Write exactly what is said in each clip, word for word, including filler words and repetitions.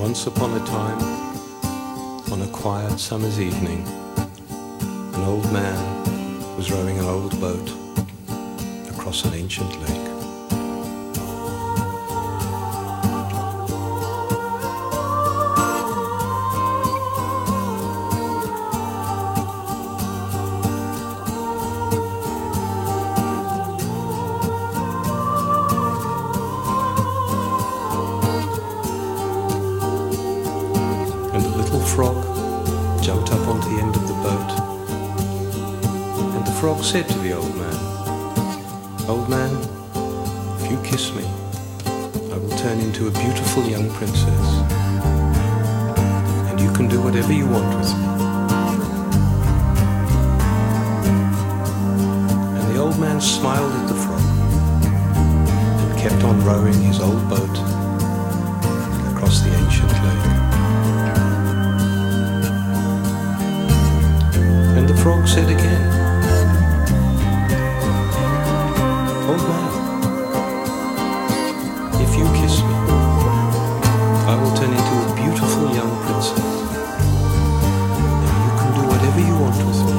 Once upon a time, on a quiet summer's evening, an old man was rowing an old boat across an ancient lake. And a little frog jumped up onto the end of the boat, and the frog said to the old man, "Old man, if you kiss me, I will turn into a beautiful young princess, and you can do whatever you want with me." And the old man smiled at the frog and kept on rowing his old boat across the ancient lake. And the frog said again, "Old man, if you kiss me, I will turn into a beautiful young princess, and you can do whatever you want with me."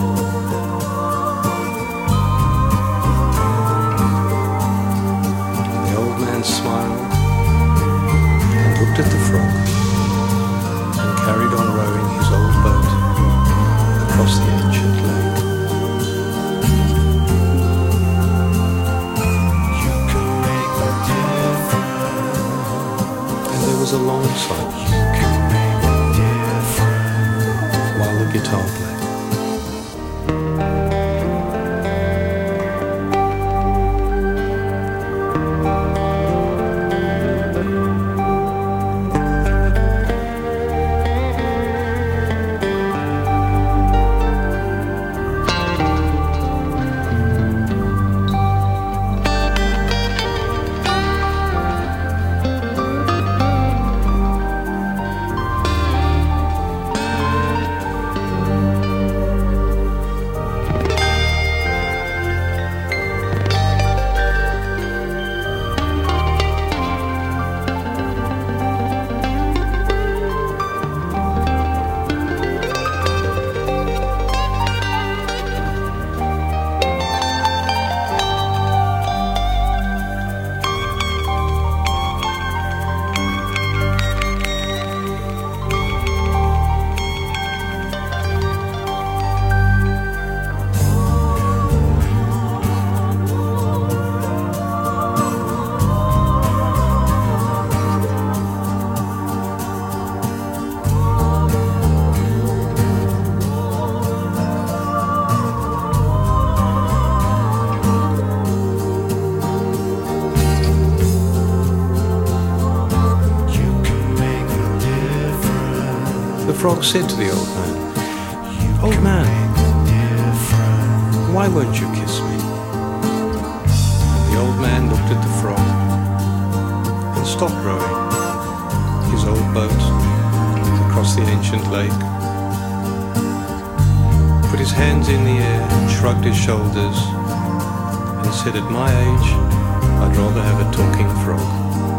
And the old man smiled and looked at the frog and carried on rowing his old boat across the ancient lake. And there was a long silence while the guitar played. The frog said to the old man, "Old man, why won't you kiss me?" The old man looked at the frog and stopped rowing his old boat across the ancient lake, put his hands in the air, shrugged his shoulders, and said, "At my age, I'd rather have a talking frog."